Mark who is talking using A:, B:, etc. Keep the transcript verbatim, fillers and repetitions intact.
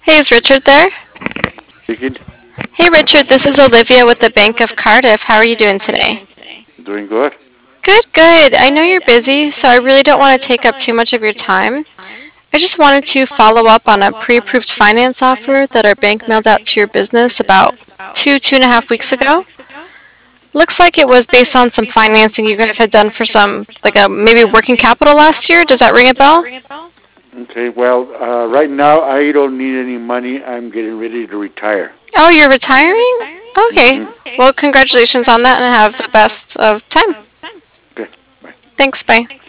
A: Hey, is Richard there?
B: Speaking.
A: Hey, Richard, this is Olivia with the Bank of Cardiff. How are you doing today?
B: Doing good.
A: Good, good. I know you're busy, so I really don't want to take up too much of your time. I just wanted to follow up on a pre-approved finance offer that our bank mailed out to your business about two, two and a half weeks ago. Looks like it was based on some financing you guys had done for some, like a maybe working capital last year. Does that ring a bell?
B: Okay, well, uh, right now I don't need any money. I'm getting ready to retire.
A: Oh, you're retiring? Okay.
B: Mm-hmm.
A: Well, congratulations on that and have the best of time.
B: Okay, bye.
A: Thanks, bye.